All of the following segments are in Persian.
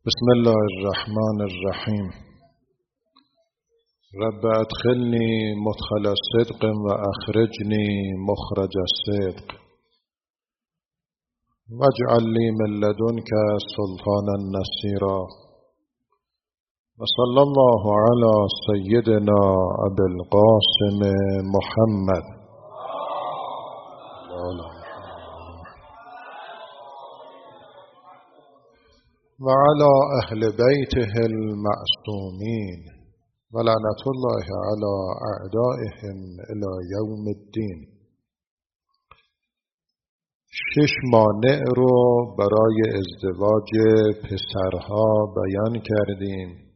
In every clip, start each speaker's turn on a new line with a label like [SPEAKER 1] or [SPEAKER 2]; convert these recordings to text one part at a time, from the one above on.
[SPEAKER 1] بسم الله الرحمن الرحیم. رب ادخلنی مدخل صدق و اخرجنی مخرج صدق واجعل لی من لدنک سلطانا نصیرا و صلی الله علی سیدنا ابی القاسم محمد و علی اهل بیته المعصومین و لعنت الله علی اعدائهم الی یوم الدین. 6 مانع رو برای ازدواج پسرها بیان کردیم.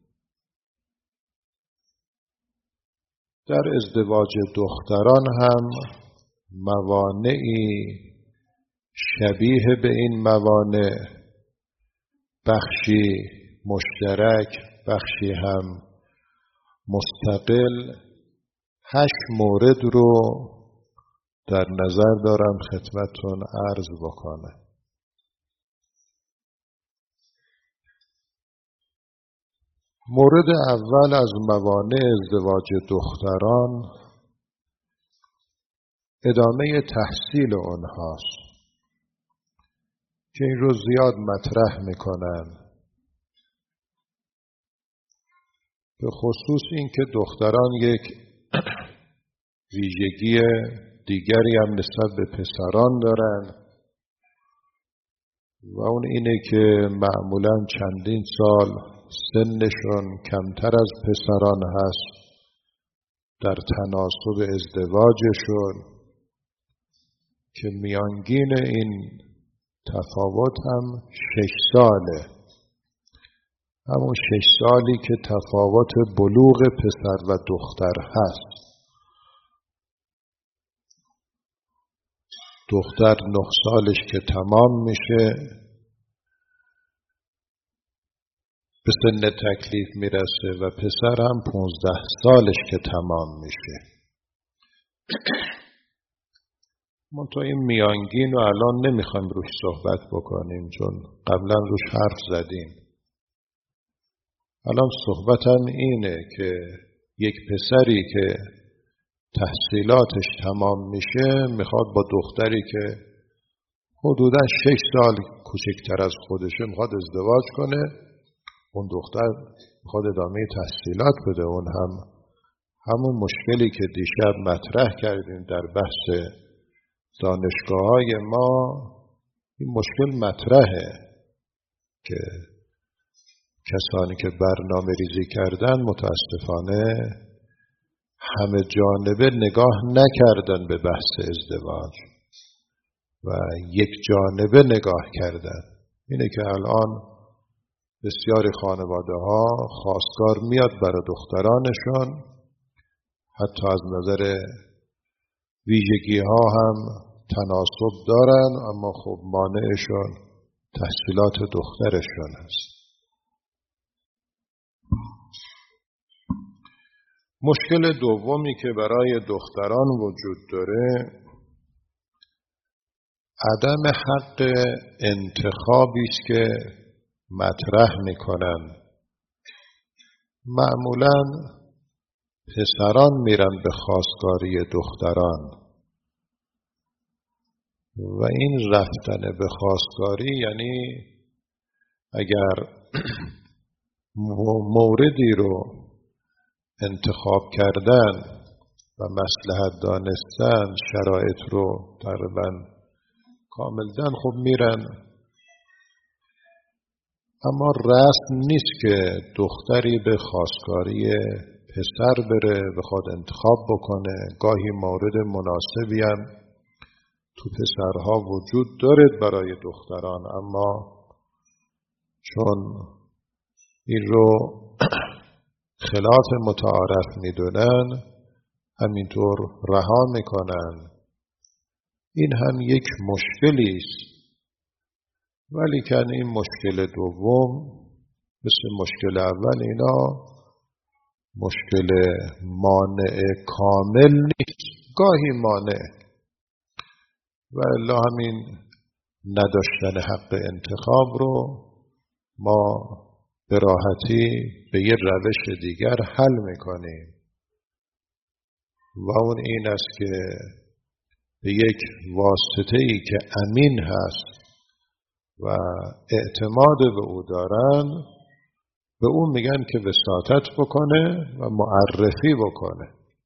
[SPEAKER 1] در ازدواج دختران هم موانعی شبیه به این موانع، بخشی مشترک بخشی هم مستقل، 8 مورد رو در نظر دارم خدمتتون عرض بکنم. مورد اول از موانع ازدواج دختران ادامه تحصیل اونهاست که این رو زیاد مطرح میکنن، به خصوص این که دختران یک ویژگی دیگری هم نسبت به پسران دارن و اون اینه که معمولاً چندین سال سنشون کمتر از پسران هست در تناسب ازدواجشون، که میانگین این تفاوت هم 6 ساله، همون 6 سالی که تفاوت بلوغ پسر و دختر هست. دختر 9 سالش که تمام میشه به سن تکلیف میرسه و پسر هم 15 سالش که تمام میشه. منتها این میانگین رو الان نمیخوایم روش صحبت بکنیم چون قبلا روش حرف زدیم. الان صحبتم اینه که یک پسری که تحصیلاتش تمام میشه میخواد با دختری که حدوداً 6 سال کوچکتر از خودشه میخواد ازدواج کنه. اون دختر میخواد ادامه تحصیلات بده. اون همون مشکلی که دیشب مطرح کردیم در بحث دانشگاه‌های ما، این مشکل مطرحه که کسانی که برنامه ریزی کردن متاسفانه همه جانبه نگاه نکردن به بحث ازدواج و یک جانبه نگاه کردن. اینه که الان بسیاری خانواده ها خواستگار میاد برای دخترانشون، حتی از نظر ویژگی ها هم تناسب دارن، اما خب مانعشون تحصیلات دخترشون است. مشکل دومی که برای دختران وجود داره عدم حق انتخابی است که مطرح میکنن. معمولاً پسران میرن به خواستگاری دختران و این رفتن به خواستگاری یعنی اگر موردی رو انتخاب کردن و مصلحت دانستن، شرایط رو تقریبا کامل دن، خب میرن. اما رسم نیست که دختری به خواستگاری پسر بره بخواد انتخاب بکنه. گاهی مورد مناسبی هم تو پسرها وجود داره برای دختران، اما چون این رو خلاف متعارف میدونن همینطور رها میکنن. این هم یک مشکلی است، ولی که این مشکل دوم مثل مشکل اول اینا مشکل مانع کامل نیست، گاهی مانع، و الا همین نداشتن حق انتخاب رو ما به راحتی به یه روش دیگر حل میکنیم و اون این است که به یک واسطه‌ای که امین هست و اعتماد به او دارن به اون میگن که وساطت بکنه و معرفی بکنه.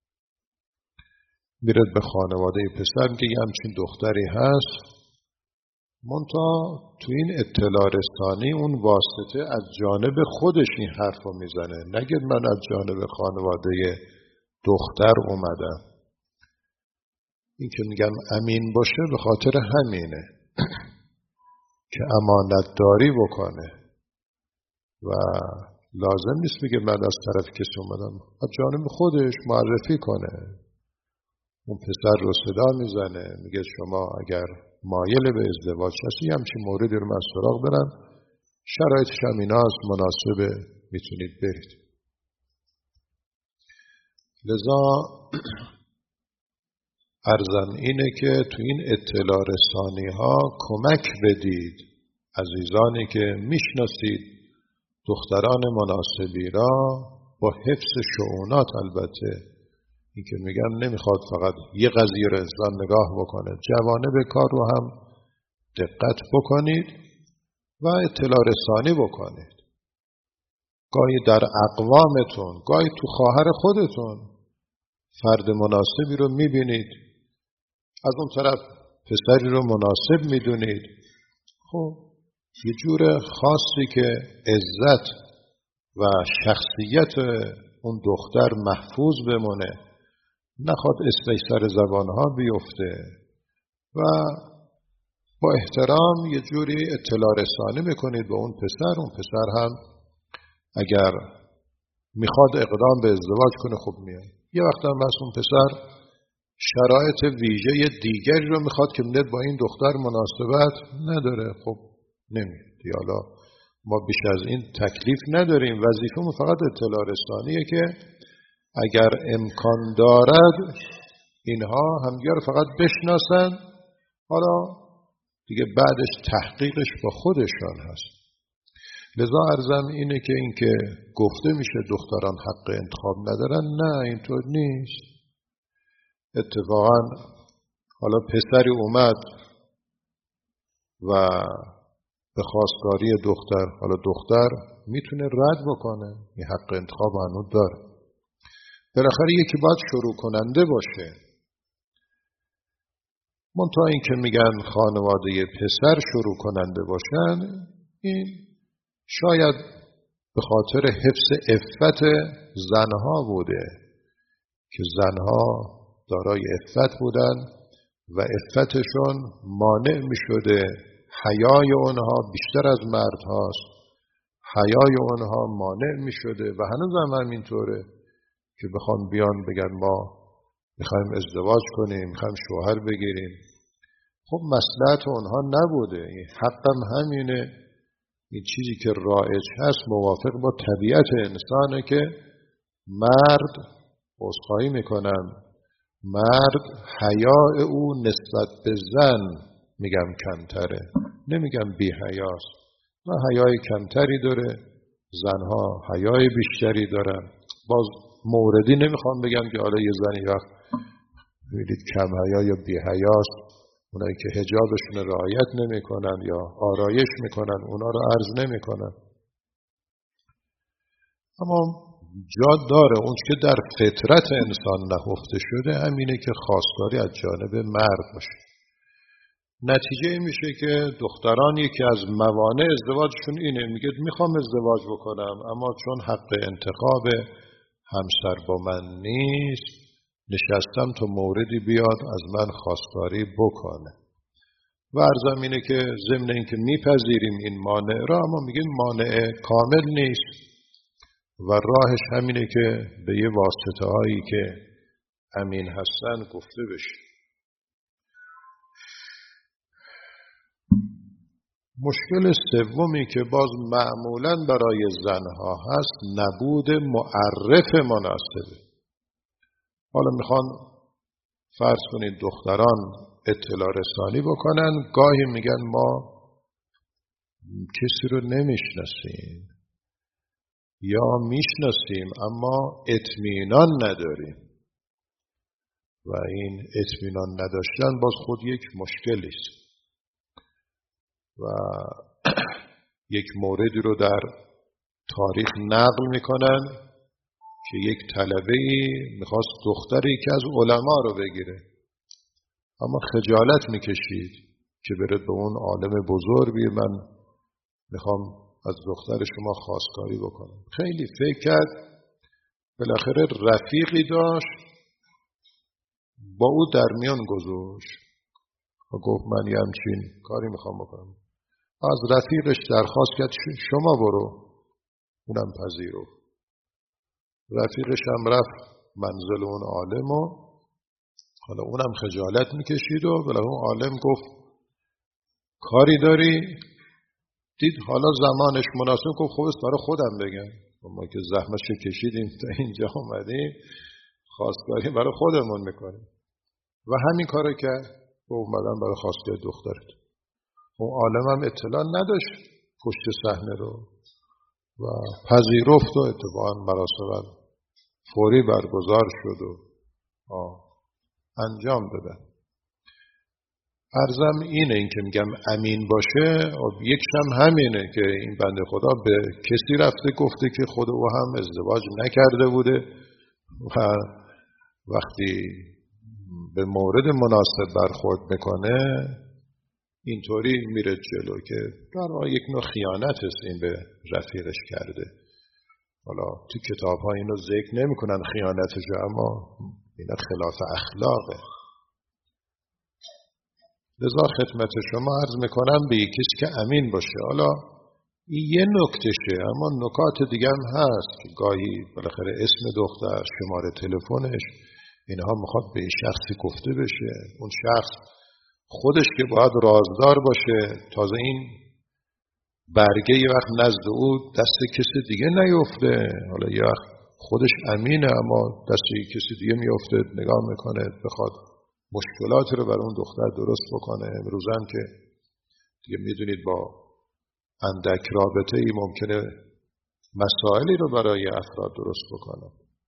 [SPEAKER 1] میره به خانواده پسر میگه یه همچین دختری هست، منتها تو این اطلاع رسانی اون واسطه از جانب خودش این حرف رو میزنه، نگه من از جانب خانواده دختر اومدم. این که میگم امین باشه به خاطر همینه که امانت داری بکنه و لازم نیست بگه من از طرف کسی اومدم، از جانب خودش معرفی کنه. اون پسر رو صدا میزنه میگه شما اگر مایل به ازدواج هستی همچین موردی رو من سراغ برم، شرایطش هم اینا هست، مناسبه، میتونید برید. لذا عرضم اینه که تو این اطلاع رسانی ها کمک بدید عزیزانی که میشناسید دختران مناسبی را با حفظ شؤونات. البته این که میگم نمیخواد فقط یه قضیه رو انسان نگاه بکنه، جوانب کار رو هم دقت بکنید و اطلاع رسانی بکنید. گاهی در اقوامتون، گاهی تو خواهر خودتون فرد مناسبی رو میبینید، از اون طرف پسری رو مناسب میدونید، خب یه جور خاصی که عزت و شخصیت اون دختر محفوظ بمونه، نخواد اسمش سر زبانها بیفته و با احترام یه جوری اطلاع رسانی میکنید به اون پسر. اون پسر هم اگر میخواد اقدام به ازدواج کنه خب میاد. یه وقت هم بس اون پسر شرایط ویژه دیگری رو میخواد که میاد با این دختر مناسبت نداره، خب نمیاد. حالا ما بیش از این تکلیف نداریم، وظیفه‌مون فقط اطلاع رسانیه که اگر امکان دارد اینها همدیگر رو فقط بشناسن، حالا دیگه بعدش تحقیقش با خودشان هست. لذا عرضم اینه که این که گفته میشه دختران حق انتخاب ندارن، نه اینطور نیست. اتفاقا حالا پسری اومد و به خواستگاری دختر، حالا دختر میتونه رد بکنه، این حق انتخاب هنوز داره. بالاخره یکی باید شروع کننده باشه. منتها این که میگن خانواده پسر شروع کننده باشن، این شاید به خاطر حفظ عفت زنها بوده که زنها دارای عفت بودن و عفتشون مانع میشده، حیای اونها بیشتر از مرد هاست، حیای اونها مانع میشده و هنوز هم همینطوره که بخوان بیان بگن ما میخوایم ازدواج کنیم، میخوایم شوهر بگیریم. خب مصلحت اونها نبوده، این حقم همینه. این چیزی که رایج هست موافق با طبیعت انسانه که مرد، عذرخواهی میکنم، مرد حیا او نسبت به زن میگم کمتره، نمیگم بی حیاست، و حیای کمتری داره، زنها حیای بیشتری دارن. باز موردی نمیخوام بگم که حالا یه زنی وقت میدید کم حیا یا بی حیاست، اونایی که حجابشون رعایت نمیکنن یا آرایش میکنن اونا رو عرض نمیکنن. اما جا داره اون که در فطرت انسان نهفته شده همینه که خواستگاری از جانب مرد باشه. نتیجه این میشه که دختران یکی از موانع ازدواجشون اینه، میگه میخوام ازدواج بکنم اما چون حق انتخاب همسر با من نیست، نشستم تا موردی بیاد از من خواستگاری بکنه. و عرضم اینه که ضمن این که میپذیریم این مانع را، اما میگیم مانع کامل نیست و راهش همینه که به یه واسطه هایی که امین هستن گفته بشه. مشکل سومی که باز معمولاً برای زنها هست نبود معرف مناسبه. حالا میخوان فرض کنید دختران اطلاع رسانی بکنن، گاهی میگن ما کسی رو نمیشناسیم، یا میشناسیم اما اطمینان نداریم و این اطمینان نداشتن باز خود یک مشکلی است و یک موردی رو در تاریخ نقل میکنن که یک طلبه‌ای میخواست دختر یکی از علما رو بگیره اما خجالت میکشید که بره به اون عالم بزرگی من میخوام از دختر شما خواستگاری بکنم. خیلی فکر کرد، بالاخره رفیقی داشت با او در میان گذاشت و گفت من یه همچین کاری میخوام بکنم. از رفیقش درخواست کرد شما برو، اونم پذیرفت. رفیقش هم رفت منزل اون عالم و حالا اونم خجالت میکشید و بالاخره اون عالم گفت کاری داری؟ دید حالا زمانش مناسب، گفت خب برای خودم بگم، ما که زحمتش کشیدیم تا اینجا اومدیم خواستگاری برای خودمون میکنیم و همین کارو کرد و اومدن برای خواستگاری دخترت. اون عالم هم اطلاع نداشت پشت صحنه رو و پذیرفت و اتفاقا مراسم فوری برگزار شد و انجام دادن. عرضم اینه، این که میگم امین باشه یکشم همینه که این بنده خدا به کسی رفته گفته که خود او هم ازدواج نکرده بوده و وقتی به مورد مناسب برخورد میکنه اینطوری میره جلو که در واقع یک نوع خیانت است این به رفیقش کرده. حالا تو کتاب ها اینو ذکر نمی کنن خیانتش، اما اینا خلاف اخلاقه. لذا خدمت شما عرض میکنم به کسی که امین باشه. حالا این یه نکتشه، اما نکات دیگه هم هست که گاهی بالاخره اسم دختر، شماره تلفنش، اینها میخواد به شخصی گفته بشه. اون شخص خودش که باید رازدار باشه، تازه این برگه یه وقت نزد او دست کسی دیگه نیفته. حالا یه وقت خودش امینه اما دست کسی دیگه میفته، نگاه میکنه بخواد مشکلاتی رو برای اون دختر درست بکنه. امروزن که دیگه میدونید با اندک رابطه ای ممکنه مسائلی رو برای افراد درست بکنه.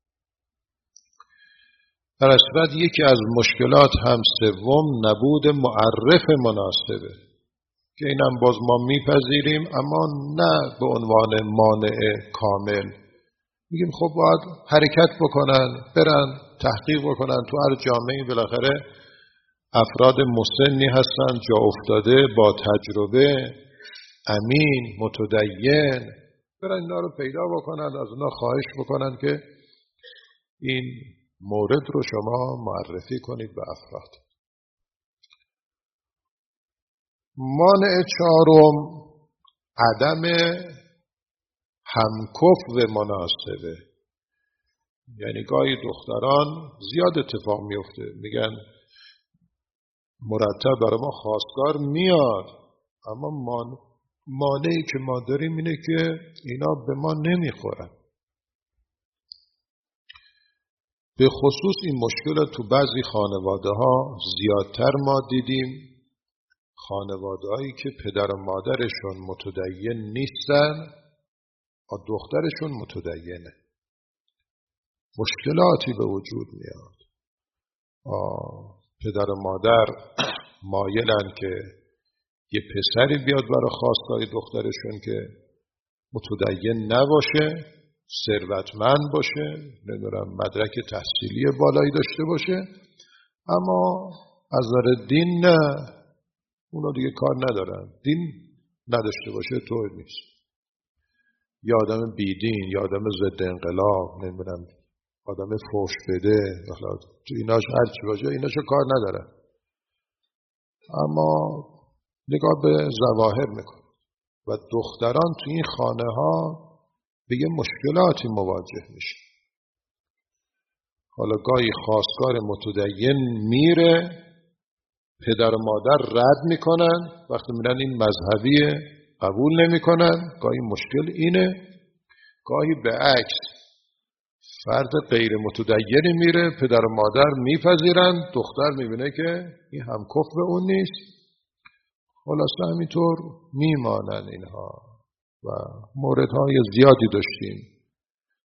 [SPEAKER 1] در اصل یکی از مشکلات هم سوم نبود معرف مناسبه که اینم باز ما میپذیریم اما نه به عنوان مانع کامل. میگیم خب باید حرکت بکنن، برن تحقیق بکنن. تو هر جامعه بالاخره افراد مسنی هستن، جا افتاده، با تجربه، امین، متدین، برن اینا رو پیدا بکنن، از اونا خواهش بکنن که این مورد رو شما معرفی کنید به افراد. مانع چهارم عدم همکف مناسبه. یعنی گاهی دختران زیاد اتفاق میفته، میگن مرتب برای ما خواستگار میاد اما مانعی که ما داریم اینه که اینا به ما نمیخورن. به خصوص این مشکل تو بعضی خانواده ها زیادتر ما دیدیم. خانواده هایی که پدر و مادرشون متدین نیستن و دخترشون متدینه، مشکلاتی به وجود میاد. پدر و مادر مایلن که یه پسری بیاد برای خواستگاری دخترشون که متدین نباشه، ثروتمند باشه، نمیدونم مدرک تحصیلی بالایی داشته باشه، اما از نظر دین نه، اونا دیگه کار ندارن. دین نداشته باشه طور نیست. یا آدم بیدین، یا آدم ضد انقلاب، نمیدونم آدم فحش بده، تو ایناش هر چی باشه ایناشو کار ندارن. اما نگاه به ظواهر میکنه و دختران تو این خانه ها به یه مشکلاتی مواجه میشه. حالا گاهی خواستگار متدین میره، پدر و مادر رد میکنن، وقتی میرن این مذهبیه قبول نمیکنن. گاهی مشکل اینه. گاهی به عکس فرد غیر متدینی میره، پدر و مادر میپذیرن، دختر میبینه که این هم کفر اون نیست. خلاصه همینطور میمانن اینها و موردهای زیادی داشتیم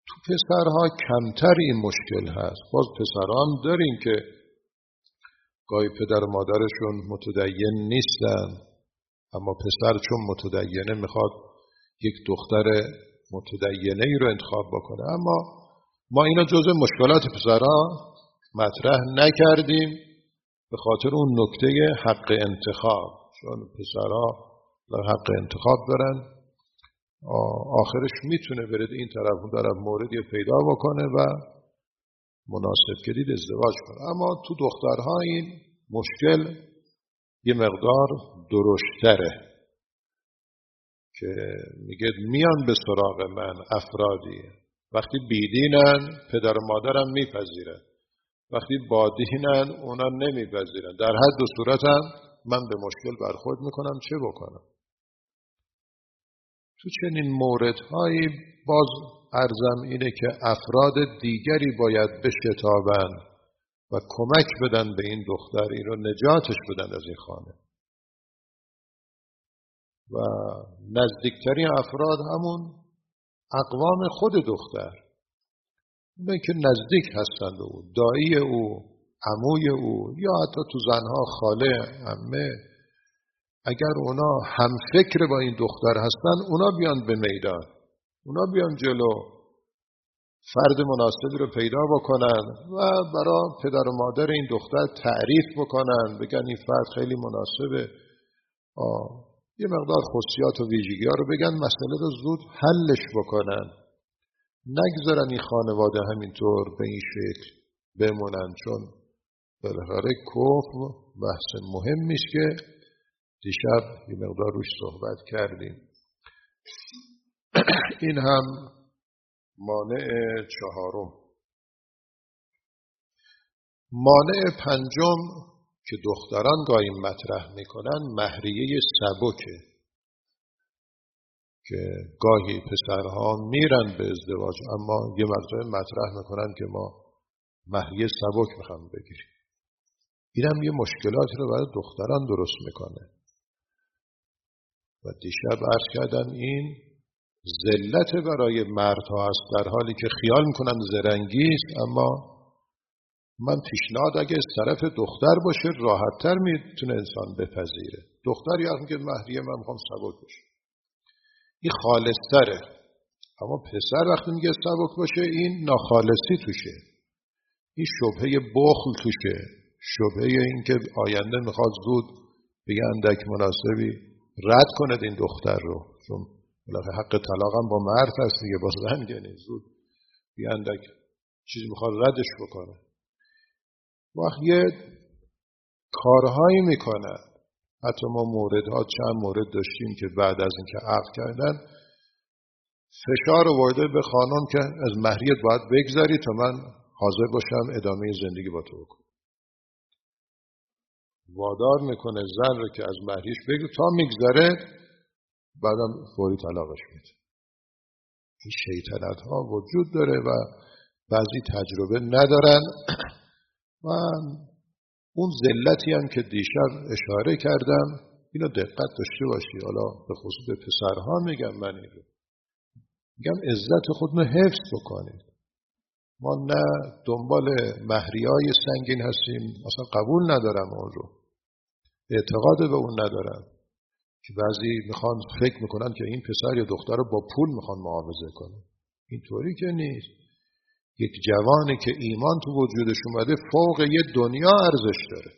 [SPEAKER 1] تو پسرها کمتر این مشکل هست. باز پسرها هم داریم که گاهی پدر و مادرشون متدین نیستن، اما پسر چون متدینه میخواد یک دختر متدینه ای رو انتخاب بکنه. اما ما اینا جزء مشکلات پسرها مطرح نکردیم به خاطر اون نکته حق انتخاب، چون پسرها حق انتخاب دارن، آخرش میتونه برید این طرف اون طرف موردی پیدا بکنه و مناسب کدید ازدواج کنه. اما تو دخترها این مشکل یه مقدار درشتره که میگه میان به سراغ من افرادی وقتی بیدینن پدر و مادرم میپذیرن، وقتی بادینن اونا نمیپذیرن، در حد و صورتم من به مشکل برخورد میکنم چه بکنم. تو چنین موردهایی باز عرضم اینه که افراد دیگری باید بشتابن و کمک بدن به این دختر، این رو نجاتش بدن از این خانه. و نزدیکترین افراد همون اقوام خود دختر، اونه که نزدیک هستند او، دایی او، عموی او، یا حتی تو زنها خاله، عمه، اگر اونا هم فکر با این دختر هستن اونا بیان به میدان، اونا بیان جلو، فرد مناسبی رو پیدا بکنن و برای پدر و مادر این دختر تعریف بکنن، بگن این فرد خیلی مناسبه، یه مقدار خصوصیات و ویژگی ها رو بگن، مسئله رو زود حلش بکنن، نگذارن این خانواده همینطور به این شکل بمونن. چون بالاخره کفر بحث مهمی است که دیشب یه مقدار روش صحبت کردیم. این هم مانع چهارم. مانع پنجم که دختران گاهی مطرح میکنن مهریه سبکه، که گاهی پسرها میرن به ازدواج اما یه مرتبه مطرح میکنن که ما مهریه سبک میخوام بگیریم. این هم یه مشکلاتی رو برای دختران درست میکنه. و دیشب عرض کردم این ذلت برای مردها است، در حالی که خیال میکنن زرنگی است، اما من پیشنهاد اگه از طرف دختر باشه راحت‌تر میتونه انسان بپذیره. دختر یا میگه مهریه من میخوام سبک باشه، این خالص‌تره. اما پسر وقتی میگه سبک باشه این ناخالصی توشه، این شبهه بخل توشه، شبهه این که آینده میخواد زود بگه اندک مناسبی رد کند این دختر رو، چون بالاخره حق طلاقم با مرد هست دیگه، با زن گنی زود بگه اندک چیزی میخواد ردش بکنه. وقت یه کارهایی میکنن، حتی ما موردها چند مورد داشتیم که بعد از اینکه عقد کردن فشار آورده به خانم که از مهریت باید بگذاری تا من حاضر باشم ادامه زندگی با تو بکنم. وادار میکنه زن رو که از مهریش بگذاره، تا میگذره بعدم فوری طلاقش میده. این شیطنت ها وجود داره و بعضی تجربه ندارن. و اون ذلتی هم که دیشب اشاره کردم اینو دقت داشته باشی. حالا به خصوص به پسرها میگم، من این رو میگم عزت خودمون حفظ بکنید. ما نه دنبال مهریای سنگین هستیم، اصلا قبول ندارم اون رو، اعتقاد به اون ندارم، که بعضی میخوان فکر میکنن که این پسر یا دختر رو با پول میخوان معاوضه کنن. اینطوری که نیست. یک جوانی که ایمان تو وجودش اومده فوق یه دنیا ارزش داره.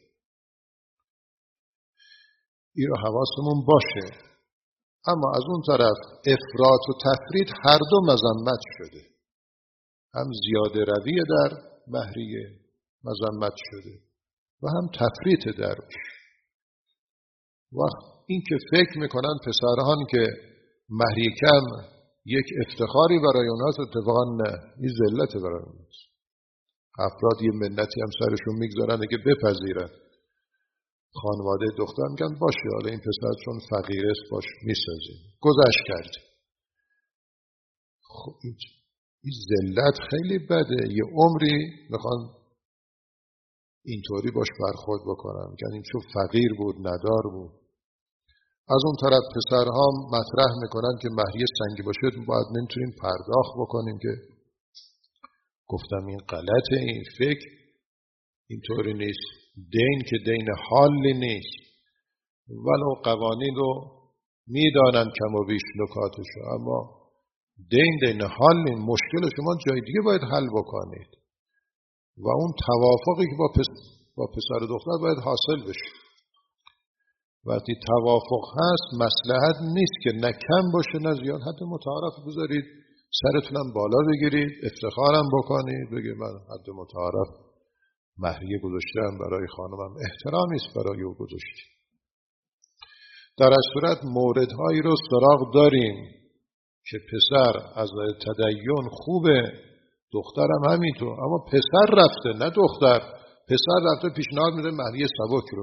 [SPEAKER 1] این رو حواسمون باشه. اما از اون طرف افراط و تفرید هر دو مذمت شده. هم زیاده روی در مهریه مذمت شده و هم تفرید درش. وقت این که فکر میکنن پسران که مهریه کم یک افتخاری برای اوناست، اتفاقا نه، این ذلت برای اوناست. افراد یه منتی هم سرشون میگذارن اگه بپذیرن. خانواده دختر میگن باشه حالا این پسر چون فقیر است باش میسازیم، گذشت کرد. خب این ذلت خیلی بده. یه عمری میخوان اینطوری باش برخورد بکنن، میگن این چون فقیر بود ندار بود. از اون طرف پسرها مطرح میکنن که مهریه سنگی باشه باید نمیتونیم پرداخت بکنیم که گفتم این غلطه، این فکر اینطوری نیست. دین که دین حالی نیست، ولو قوانین رو میدانن کم و بیش نکاتشو، اما دین حال نیست. مشکل شما جای دیگه باید حل بکنید و اون توافقی که با پسر و دختر باید حاصل بشه. وقتی توافق هست مصلحت نیست که نه کم باشه نه زیاد، حد متعارف بذارید، سرتونم بالا بگیرید، افتخارم بکنید، بگید من حد متعارف مهریه گذاشتم برای خانمم، احترامی است برای او گذاشتیم. در از صورت موردهایی رو سراغ داریم که پسر از تدین خوبه، دخترم همینطور، اما پسر رفته نه دختر، پسر رفته پیشنهاد میده مهریه سبک رو،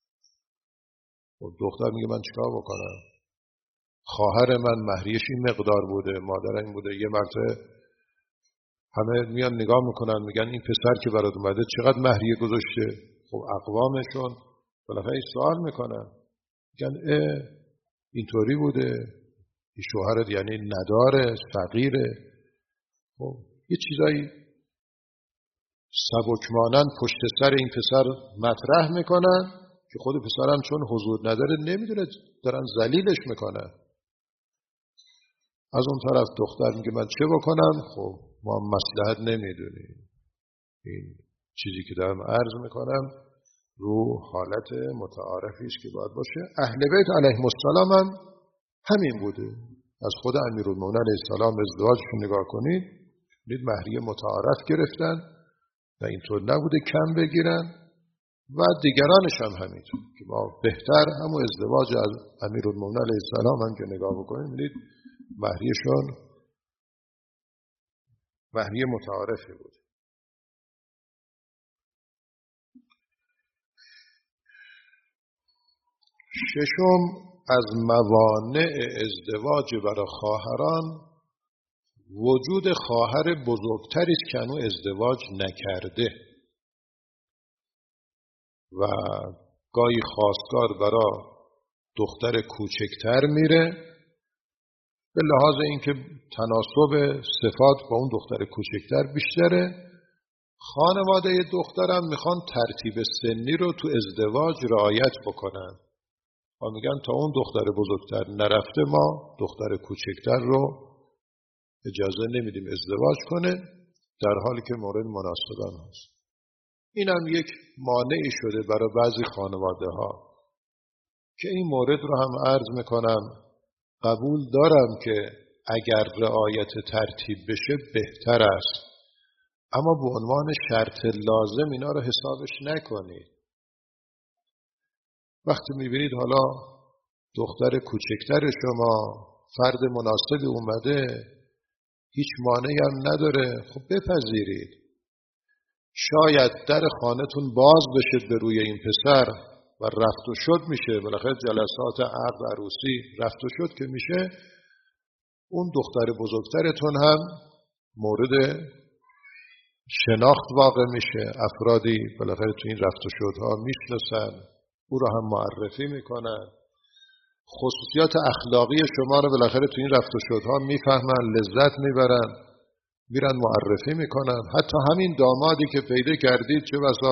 [SPEAKER 1] و دختر میگه من چیکار بکنم؟ خواهر من مهریش این مقدار بوده، مادر این بوده. یه مرتبه همه میان نگاه میکنن میگن این پسر که برات اومده چقدر مهریه گذاشته؟ خب اقوامشون بالاخره سوال میکنن، میگن اینطوری بوده، این شوهرت یعنی نداره، فقیره. خب یه چیزایی سبکمانن پشت سر این پسر مطرح میکنن که خود پسرم چون حضور نداره نمیدونه، دارن ذلیلش میکنن. از اون طرف دختر میگه من چه بکنم؟ خب ما مصلحت نمیدونیم. این چیزی که دارم عرض میکنم رو حالت متعارفی است که باید باشه. اهل بیت علیهم السلام هم همین بوده. از خود امیرالمومنین علیه السلام ازدواجشون نگاه کنید، دید مهریه متعارف گرفتن و اینطور نبوده کم بگیرن، و دیگرانش هم همینطور که ما بهتر همون ازدواج از امیرالمومنین علیه السلام هم که نگاه بکنید، دید مهریهشون مهریه متعارفی بود. ششم، از موانع ازدواج برای خواهران وجود خواهر بزرگتری است که هنوز ازدواج نکرده و گاهی خواستگار برای دختر کوچکتر میره به لحاظ اینکه تناسب صفات با اون دختر کوچکتر بیشتره. خانواده دخترم میخوان ترتیب سنی رو تو ازدواج رعایت بکنن و میگن تا اون دختر بزرگتر نرفته ما دختر کوچکتر رو اجازه نمیدیم ازدواج کنه، در حالی که مورد مناسب هم هست. این هم یک مانعی شده برای بعضی خانواده ها که این مورد رو هم عرض میکنم، قبول دارم که اگر رعایت ترتیب بشه بهتر است، اما به عنوان شرط لازم اینا رو حسابش نکنید. وقتی میبینید حالا دختر کوچکتر شما فرد مناسبی اومده، هیچ مانعی هم نداره، خب بپذیرید. شاید در خانه‌تون باز بشه به روی این پسر و رفت و شد میشه، بالاخره جلسات عقد عروسی رفت و شد که میشه، اون دختر بزرگترتون هم مورد شناخت واقع میشه، افرادی بالاخره تو این رفت و شدها میشناسن، او رو هم معرفی میکنن، خصوصیات اخلاقی شما رو بالاخره تو این رفت و شدها میفهمن، لذت میبرن، میرن معرفی میکنن. حتی همین دامادی که پیدا کردید چه بسا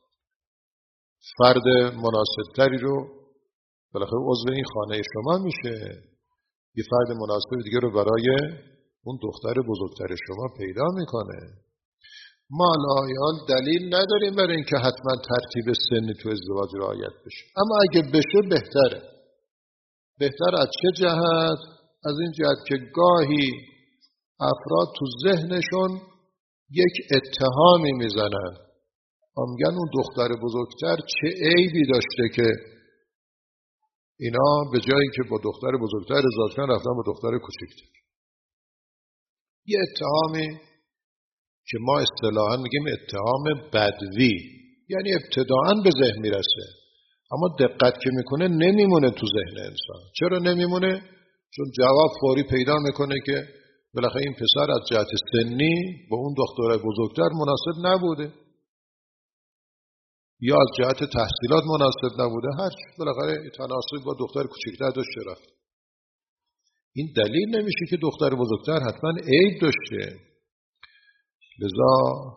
[SPEAKER 1] فرد مناسبتری رو بالاخره عضو این خانه شما میشه، یه فرد مناسب دیگه رو برای اون دختر بزرگتر شما پیدا میکنه. ما الان دلیل نداریم برای اینکه حتما ترتیب سنی تو ازدواج رعایت بشه، اما اگه بشه بهتره. بهتر از چه جهت؟ از این جهت که گاهی افراد تو ذهنشون یک اتهامی میزنن، میگن اون دختر بزرگتر چه عیبی داشته که اینا به جایی که با دختر بزرگتر ازدواج کردن رفتن با دختر کوچکتر. یه اتهامی که ما اصطلاحاً میگیم اتهام بدوی، یعنی ابتداءً به ذهن میرسه اما دقت که میکنه نمیمونه تو ذهن انسان. چرا نمیمونه؟ چون جواب فوری پیدا میکنه که بالاخره این پسر از جهت سنی با اون دختر بزرگتر مناسب نبوده، یا از جهت تحصیلات مناسب نبوده، هرچی بالاخره تناسب با دختر کوچکتر داشته رفت. این دلیل نمیشه که دختر بزرگتر حتما عیب داشته. لذا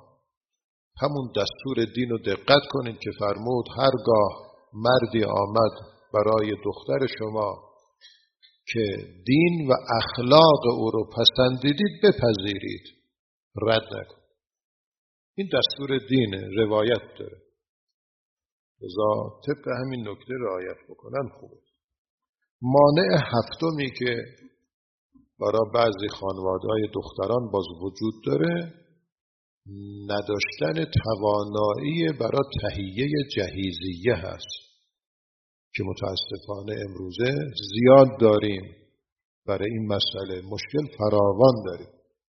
[SPEAKER 1] همون دستور دین رو دقت کنید که فرمود هرگاه مردی آمد برای دختر شما که دین و اخلاق او رو پسندیدید بپذیرید، رد نکنید. این دستور دینه، روایت داره. لذا طبق همین نکته رعایت بکنن خوبه. مانع هفتمی که برای بعضی خانواده‌های دختران باز وجود داره، نداشتن توانایی برای تهیه جهیزیه هست که متاسفانه امروزه زیاد داریم. برای این مسئله مشکل فراوان داریم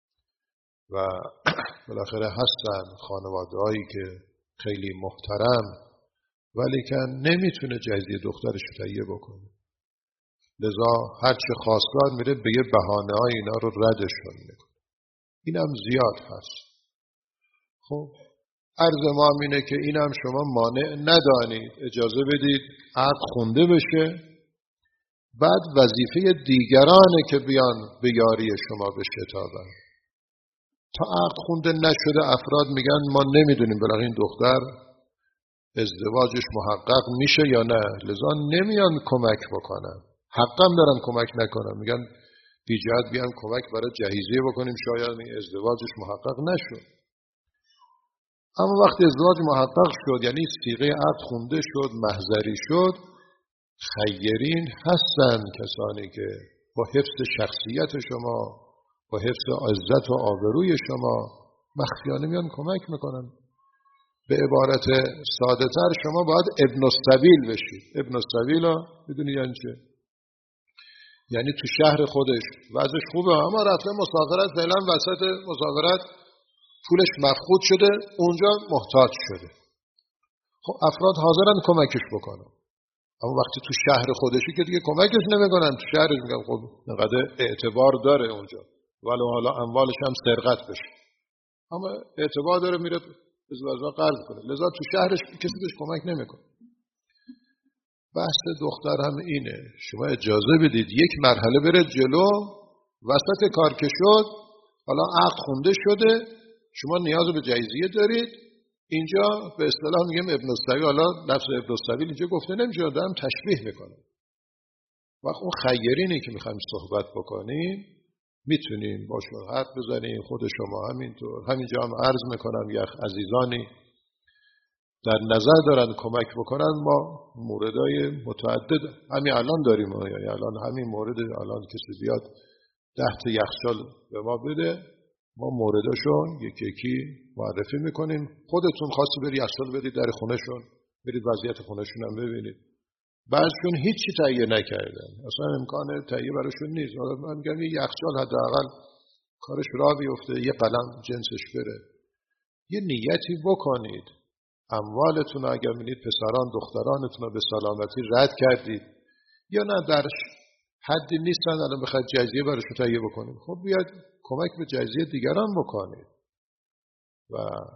[SPEAKER 1] و بالاخره هستن خانواده‌هایی که خیلی محترم ولیکن نمیتونه جهیزیه دخترش تهیه بکنه. لذا هرچه خواستگار میره به یه بهانه‌های اینا رو ردشون میکنه. اینم زیاد هست. خب عرض ما اینه که اینم شما مانع ندانید، اجازه بدید عقد خونده بشه، بعد وظیفه دیگرانه که بیان به یاری شما بشتابن. تا عقد خونده نشده افراد میگن ما نمیدونیم بالاخره این دختر ازدواجش محقق میشه یا نه، لذا نمیان کمک بکنن. حقم دارن کمک نکنن، میگن بی جهت بیان کمک برای جهیزیه بکنیم شاید این ازدواجش محقق نشد. اما وقتی ازدواج محقق شد، یعنی صیغه عقد خونده شد، محضری شد، خیرین هستن کسانی که با حفظ شخصیت شما، با حفظ عزت و آبروی شما مخفیانه میان کمک میکنن. به عبارت ساده تر شما باید ابن السبیل بشید. ابن السبیل ها میدونی یعنی چه؟ یعنی تو شهر خودش وضعش خوبه اما رفته مسافرت، فعلا وسط مسافرت پولش مفقود شده، اونجا محتاج شده. خب افراد حاضرن کمکش بکنن، اما وقتی تو شهر خودشی که دیگه کمکش نمیکنن. تو شهرش میگن خب اینقدر اعتبار داره اونجا، ولو حالا اموالش هم سرقت بشه، اما اعتبار داره، میره ازدواج قرض کنه. لذا تو شهرش کسی بهش کمک نمیکنه. بحث دختر هم اینه، شما اجازه بدید یک مرحله بره جلو، وسط کار که شد، حالا عقد خونده شده، شما نیاز به جهیزیه دارید، اینجا به اصطلاح میگم ابن السبیل. حالا لفظ ابن السبیل اینجا گفته نمیشه، دارم تشبیه میکنم. وقت اون خیرینی که میخوایم صحبت بکنیم میتونیم باشون حرف بزنیم، خود شما همینطور. همینجا هم عرض میکنم یک عزیزانی در نظر دارن کمک بکنن، ما موردای متعدد همین الان داریم. یعنی الان همین مورد الان کسی بیاد 10 تا یخچال به ما بده، ما مورداشون یکی یکی معرفی میکنیم. خودتون خواستی بری یخچال بدید در خونهشون، برید وضعیت خونهشون هم ببینید. بعضشون هیچی تهیه نکردن، اصلا امکان تهیه براشون نیست. حالا من میگم یه یخچال حداقل کارش راه بیفته، یه قلم جنسش بره. یه نیتی بکنید. اموالتون اگر می‌بینید پسران دخترانتون رو به سلامتی رد کردید یا نه در حدی نیستن الان بخواید جزیه براشون تهیه بکنید، خب بیاد کمک به جزیه دیگران بکنید و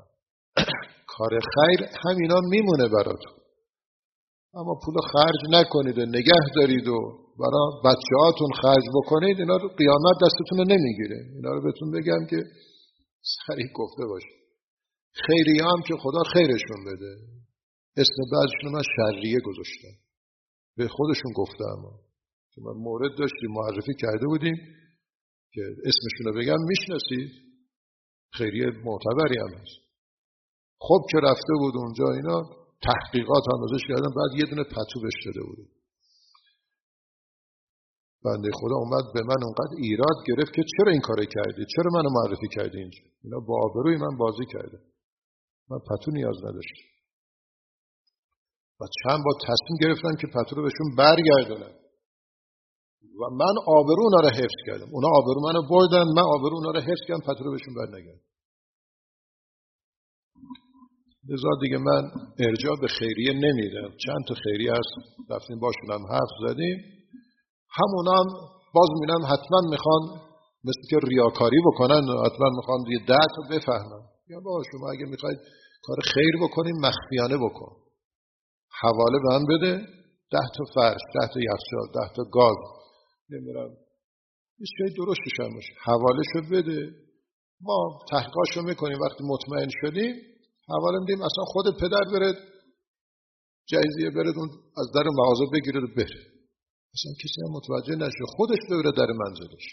[SPEAKER 1] کار خیر همینا میمونه براتون. اما پول خرج نکنید و نگه دارید و برای بچه‌هاتون خرج بکنید، اینا رو قیامت دستتون رو نمیگیره. اینا رو بهتون بگم که سریع گفته باشه. خیریه هم که خدا خیرشون بده، اسم بعضشون من شریه گذاشتم، به خودشون گفتم که من مورد داشتیم معرفی کرده بودیم که اسمشون رو بگم میشناسید، خیریه معتبری هم هست. خب که رفته بود اونجا، اینا تحقیقات هم ازش کردن، بعد یه دونه پتو بهش داده بود. بنده خدا اومد به من اونقدر ایراد گرفت که چرا این کارو کردی، چرا منو معرفی کردی اینجا. اینا با آبروی من بازی کرده، من پتو نیاز نداشتم و چند بار تصمیم گرفتم که پتو رو بهشون برگردونم و من آبرو اونا رو حفظ کردم. اونا آبرو منو بردن، من آبرو اونا رو حفظ کردم، پتو رو بهشون برنگردم. لذا دیگه من ارجاع به خیریه نمیدم. چند تا خیریه هست رفتیم باشون هم حرف زدیم، همونا هم باز میرن حتما میخوان مثل که ریاکاری بکنن، حتما میخوان یه 10 تا بفهمن. یا با شما اگه میخواید کار خیر بکنیم مخفیانه بکن، حواله به من بده، 10 تا فرش، 10 تا یخچال، 10 تا گاز، نمیرم هیچ چیزی درستش هم باشه، حواله شو بده، ما تحقیقاشو میکنیم، وقتی مطمئن شدیم حواله میدیم اصلا خود پدر بره جهیزیه، بره اون از در مغازه بگیره و بره، اصلا کسی هم متوجه نشه، خودش بره در منزلش.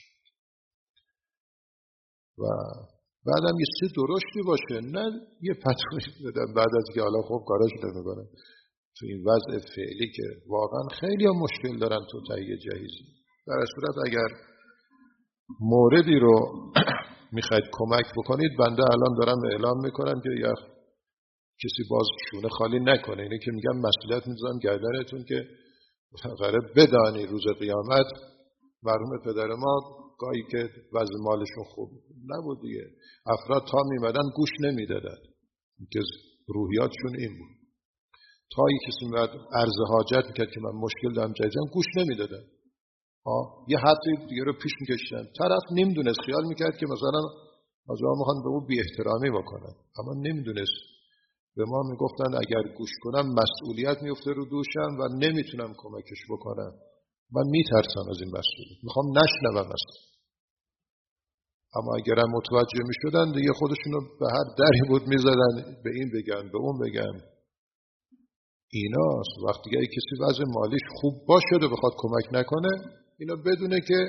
[SPEAKER 1] و بعدم یه چیز درشتی باشه، نه یه پتوی بدن بعد از که حالا خب کاراش نمیکنن. تو این وضع فعلی که واقعا خیلی هم مشکل دارن تو تهیه جهیزی، در صورت اگر موردی رو میخواید کمک بکنید، بنده الان دارم اعلام میکنم که یا کسی باز شونه خالی نکنه. اینه که میگم مسئولیت میذارم گردنتون که قراره بدانی روز قیامت مرحوم پدر ما گاهی که وضع مالشون خوب نبود دیگه، افراد تا میمدن گوش نمیدادن که روحیاتشون این بود، تا کسی میاد عرض حاجت میکرد که من مشکل دارم جایزم، گوش نمیدادن، یه حدی دیگه رو پیش میکشیدن، طرف نمیدونست، خیال میکرد که مثلا آجا میخوان به او بی احترامی بکنن، اما نمیدونست. به ما میگفتن اگر گوش کنم مسئولیت میفته رو دوشم و نمیتونم کمکش بکنم، من میترسم از این مسئولیت، میخوام نشنوم اصلا. اما اگرم متوجه میشدن دیگه خودشونو به هر دری بود میزدن، به این بگن به اون بگن. ایناست وقتی اگه کسی وضع مالیش خوب باشه و بخواد کمک نکنه، اینا بدونه که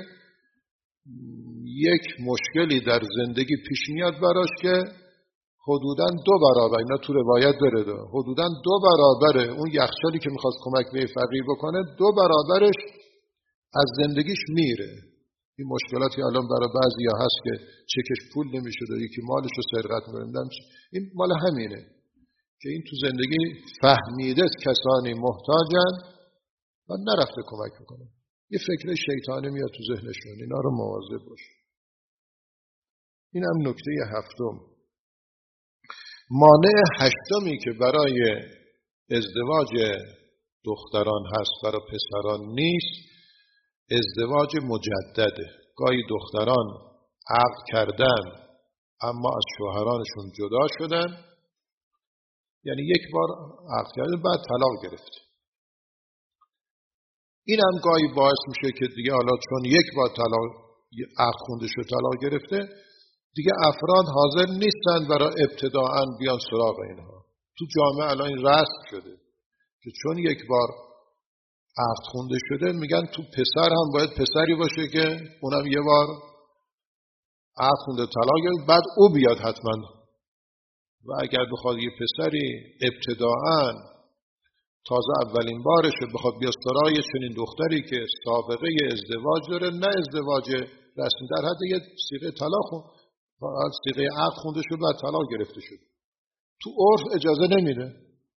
[SPEAKER 1] یک مشکلی در زندگی پیش میاد براش که حدوداً 2 برابر، اینا تو روایت داره، حدوداً 2 برابر اون یخچالی که میخواست کمک به فقیر بکنه 2 برابرش از زندگیش میره. این مشکلاتی الان برای بعضیا هست که چکش پول نمیشه، یکی مالش رو سرقت می‌کنه، این مال همینه که این تو زندگی فهمیده کسانی محتاجن و نرفته کمک میکنه، یه فکر شیطانی میاد تو ذهنشون، اینا رو مواظب باش. این هم نکته 7. مانع 8 که برای ازدواج دختران هست برای پسران نیست، ازدواج مجدده. گاهی دختران عقد کردن اما از شوهرانشون جدا شدن، یعنی یک بار عقد کردن بعد طلاق گرفت. این هم گاهی باعث میشه که دیگه حالا چون یک بار طلاق عقد خونده شد طلاق گرفته، دیگه افراد حاضر نیستن برای ابتداءً بیان سراغ اینها. تو جامعه الان این رسم شده که چون یک بار عقد خونده شده میگن تو پسر هم باید پسری باشه که اونم یه بار عقد خونده طلاق گرفت بعد او بیاد حتما. و اگر بخواد یه پسری ابتداءً تازه اولین بارشه بخواد بیاد سراغ چنین دختری که سابقه ازدواج داره، نه ازدواج رسمی، در حد یه صیغه طلاق فقط صیغه عقد خونده شد بعد طلاق گرفته شد، تو عرف اجازه نمیده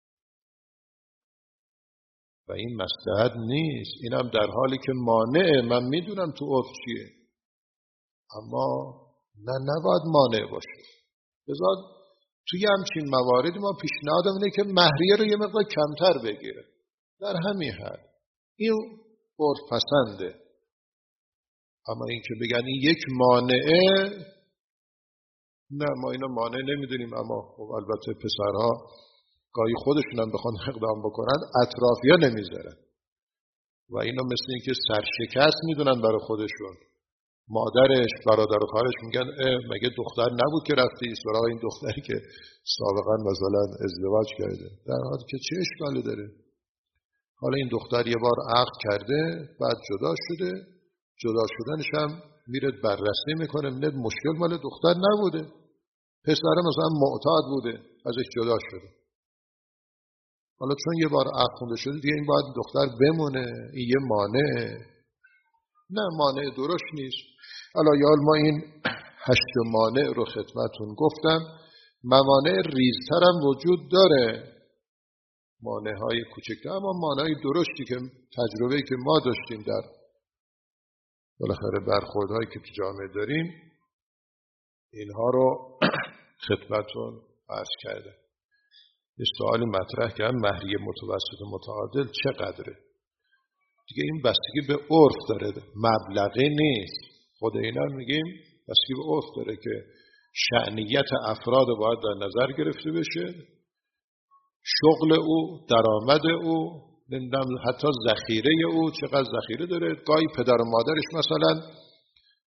[SPEAKER 1] و این مصلحت نیست. اینم در حالی که مانعه، من میدونم تو عرف چیه، اما نباید مانع باشه. بذار توی همچین مواردی ما پیشنهادم اینه که مهریه رو یه مقدار کمتر بگیره، در همین حد این عرف پسنده. اما این که بگن این یک مانعه، نه ما اینو مانع نمیدونیم. اما خب البته پسرها گاهی خودشون هم بخوان اقدام بکنن اطرافیا نمیذارن و اینو مثل این که سرشکست میدونن برای خودشون. مادرش، برادر و خواهرش میگن مگه دختر نبود که رفتی سراغ این دختری که سابقا مثلا ازدواج کرده، در حالی که چه اشکالی داره. حالا این دختر یه بار عقد کرده بعد جدا شده، جدا شدنش هم میره بررسی میکنه، میگه مشکل مال دختر نبوده، پسر مثلا معتاد بوده ازش جدا شده، حالا چون یه بار عقد خونده شده دیگه این باید دختر بمونه، این یه مانع. نه، مانع درست نیست. حالا یال ما این 8 مانع رو خدمتون گفتم. موانع ریزتر هم وجود داره، مانع های کوچکتر، اما مانع درستی که تجربه‌ای که ما داشتیم در بالاخره برخوردهایی که تو جامعه داریم، اینها رو خدمتون عرض کرده. یه سوالی مطرح کردن مهریه متوسط متعادل چقدره؟ دیگه این بستگی به عرف داره، مبلغی نیست. خود اینا میگیم بستگی به عرف داره که شأنیت افراد باید در نظر گرفته بشه، شغل او، درآمد او، نمیدونم حتی ذخیره او چقدر ذخیره داره. گاهی پدر و مادرش مثلا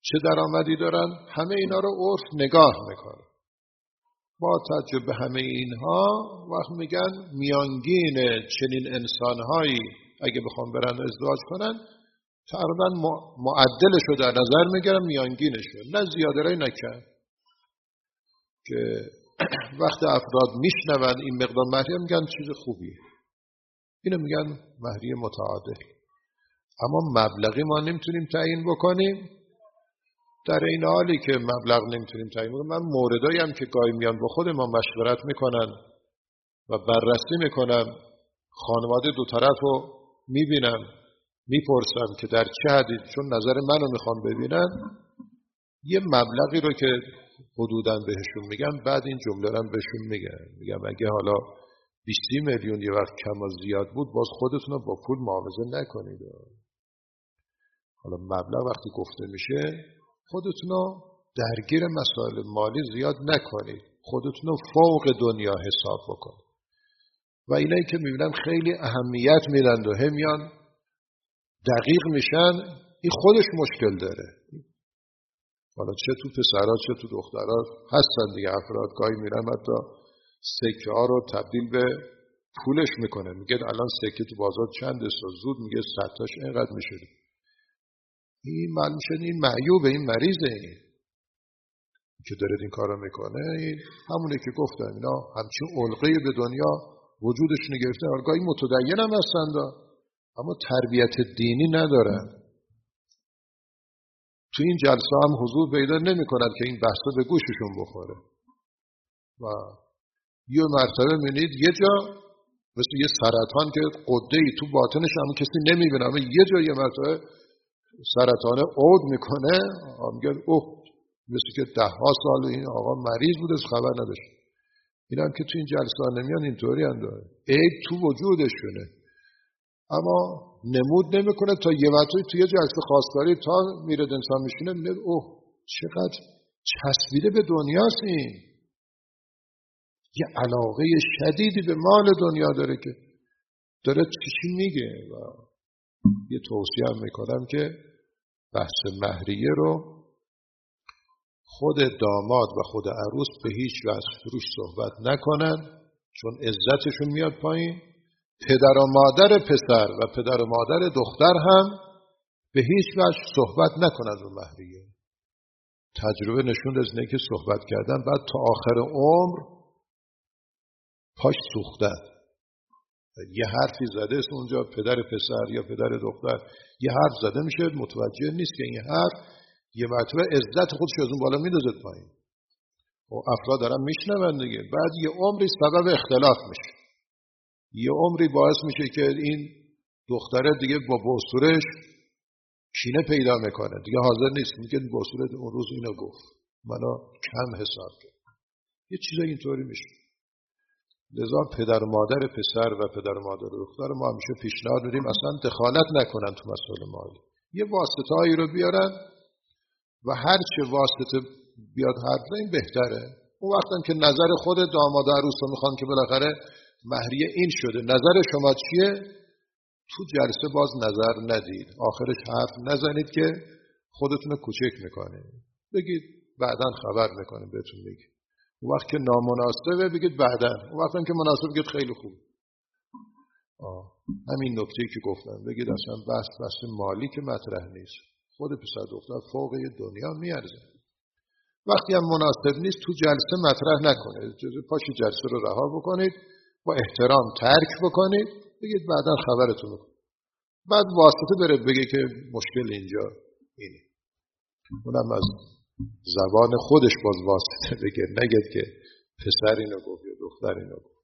[SPEAKER 1] چه درآمدی دارن، همه اینا رو عرف نگاه میکنه. با توجه به همه اینها وقت میگن میانگین چنین انسانهایی اگه بخوام برن ازدواج کنن تقریبا معدلشو در نظر میگیرن، میانگینشو، نه زیاده نه کم. که وقتی افراد میشنون این مقدار مهریه میگن چیز خوبیه، اینو میگن مهریه متعادل. اما مبلغی ما نمیتونیم تعیین بکنیم. در این حالی که مبلغ نمیتونیم تعیین بکنیم، من موردایی هم که گاهی میان با خود ما مشورت میکنن و بررسی میکنم، خانواده دو طرف رو میبینم، میپرسم که در چه حدی، چون نظر منو میخوام ببینن، یه مبلغی رو که حدوداً بهشون میگم، بعد این جمله رو بهشون میگم اگه حالا 20 میلیون یه وقت کم و زیاد بود، باز خودتون رو با پول معاوضه نکنید. حالا مبلغ وقتی گفته میشه، خودتون رو درگیر مسائل مالی زیاد نکنید، خودتون رو فوق دنیا حساب بکنید. و اینایی که میبینم خیلی اهمیت میدن و همیان دقیق میشن، این خودش مشکل داره. حالا چه تو پسرها چه تو دخترها هستن دیگه، افراد گاهی میرن حتی سکه ها رو تبدیل به پولش میکنه، میگه الان سکه تو بازار چنده، زود میگه 100 تاش اینقدر میشه. این معلوم شد این معیوبه، این مریضه، این که داره این کارو میکنه. این همونه که گفتم، اینا همچین علقه به دنیا وجودش نگرفته. گاهی متدین هم هستن اما تربیت دینی ندارن. تو این جلسه هم حضور پیدا نمی‌کنن که این بحثا به گوششون بخوره. و یه مرتبه می‌بینید یه جا مثل یه سرطان که قده‌ای تو باطنش هم کسی نمی‌بینه، اما یه جا یه مرتبه سرطان عود میکنه، میگه اوه، مثل که 10 سال این آقا مریض بوده خبر نداشت. این هم که تو این جلسه ها نمیان اینطوری انداره، عیب تو وجودشونه، اما نمود نمیکنه تا یه وقتی توی یه جلسه خواستگاری تا میره انسان میشینه، میگه اوه چقدر چسبیده به دنیاست، این یه علاقه شدیدی به مال دنیا داره که داره چی میگه. و یه توصیه هم میکنم که بحث مهریه رو خود داماد و خود عروس به هیچ وجه روش صحبت نکنن، چون عزتشون میاد پایین. پدر و مادر پسر و پدر و مادر دختر هم به هیچ وجه صحبت نکنن رو مهریه. تجربه نشون داده که صحبت کردن بعد تا آخر عمر پاش سوختن. یه حرفی زده است اونجا، پدر پسر یا پدر دختر یه حرف زده میشه، متوجه نیست که این حرف یه مرتبه عزت خودش از اون بالا میندازه پایین. و افراد دارن میشنون دیگه، بعد یه عمری سبب اختلاف میشه، یه عمری باعث میشه که این دختره دیگه با بوسورش کینه پیدا میکنه، دیگه حاضر نیست، میگه بوسوره اون روز اینو گفت منو کم حساب کرد، یه چیزای اینطوری میشه. لذا پدر و مادر پسر و پدر و مادر دختر ما همیشه پیشنهاد میدیم اصلا دخالت نکنن تو مسائل مالی، یه واسطه‌ای رو بیارن و هر چه واسطه بیاد حرف این بهتره. اون وقتم که نظر خود داماد و عروس رو میخوان که بالاخره مهریه این شده، نظر شما چیه؟ تو جلسه باز نظر ندید، آخرش حرف نزنید که خودتون رو کوچک میکنه، بگید بعداً خبر میکنیم بهتون میگیم. اون وقت که نامناسبه بگید بعداً، اون وقتم که مناسب بگید خیلی خوب. همین نکته‌ای که گفتم، بگید اصلا بحث مالی که مطرح نیست، خود پسر دختر فوق دنیا میارزه. وقتی هم مناسب نیست تو جلسه مطرح نکنید، پاش جلسه رو رها بکنید، با احترام ترک بکنید، بگید بعداً خبرتون رو. بعد واسطه بره بگه که مشکل اینجا اینه، اونم از زبان خودش باز واسطه بگه، نگید که پسر اینو گفت یا دختر اینو گفت.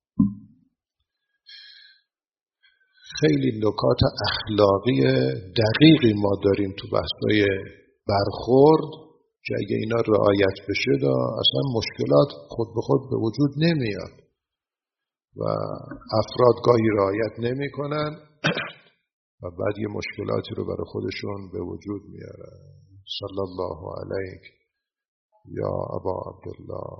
[SPEAKER 1] خیلی نکات اخلاقی دقیقی ما داریم تو بحث‌های برخورد که اگه اینا رعایت بشه اصلا مشکلات خود به خود به وجود نمیاد و افراد گاهی رعایت نمی کنن و بعد یه مشکلاتی رو برای خودشون به وجود میارن. صلی الله علیک یا ابا عبدالله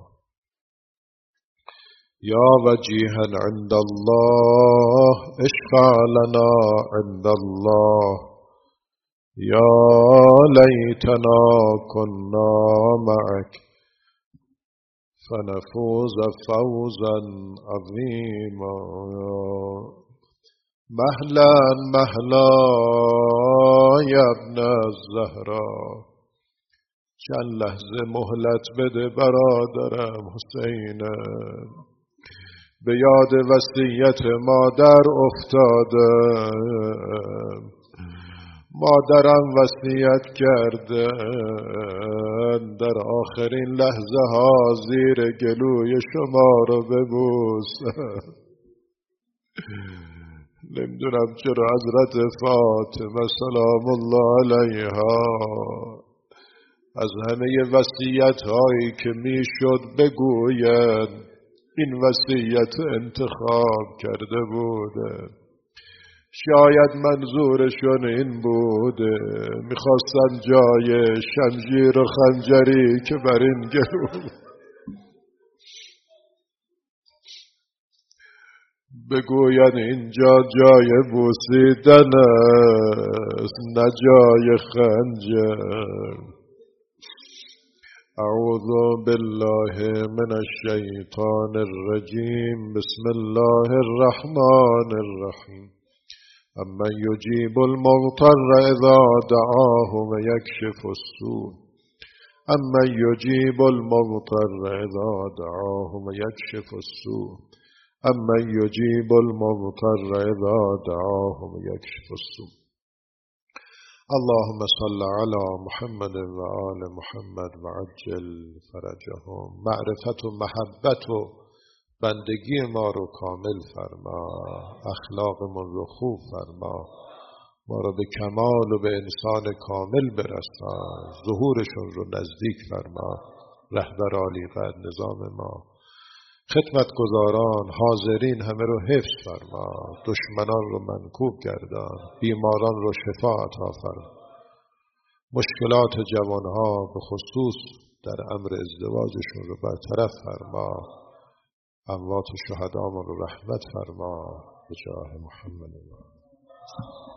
[SPEAKER 1] یا وجیها عند الله اشفع لنا عند الله یا لیتنا کنا معک فنفوز فوزا عظیما. مهلا مهلا یا ابن الزهرا، چند لحظه مهلت بده برادرم حسینم، به یاد وصیت مادر افتادم. مادرم وصیت کرده در آخرین لحظه ها زیر گلوی شما رو ببوسم. نمیدونم چرا حضرت فاطمه سلام الله علیها از همه وصیت هایی که میشد بگوید این وصیت انتخاب کرده بوده. شاید منظورشون این بوده میخواستن جای شمشیر و خنجری که بر این گلو بگوین اینجا جای بوسیدن است نه جای خنجر. اعوذ بالله من الشیطان الرجیم. بسم الله الرحمن الرحیم. امن یجیب المضطر اذا دعاه ویکشف السوء. امن یجیب المضطر اذا دعاه ویکشف السوء. امن یجیب المضطر اذا دعاه ویکشف السوء. اللهم صل على محمد و آل محمد و عجل فرجهم. معرفت و محبت و بندگی ما رو کامل فرما، اخلاقمون رو خوب فرما، ما رو به کمال و به انسان کامل برسان، ظهورشون رو نزدیک فرما. رهبر عالی قدر نظام ما، خدمتگزاران، حاضرین همه رو حفظ فرما، دشمنان رو منکوب گردان، بیماران رو شفا عطا فرما. مشکلات جوانها به خصوص در امر ازدواجشون رو برطرف فرما. اموات شهدامون رو رحمت فرما به جاه محمد.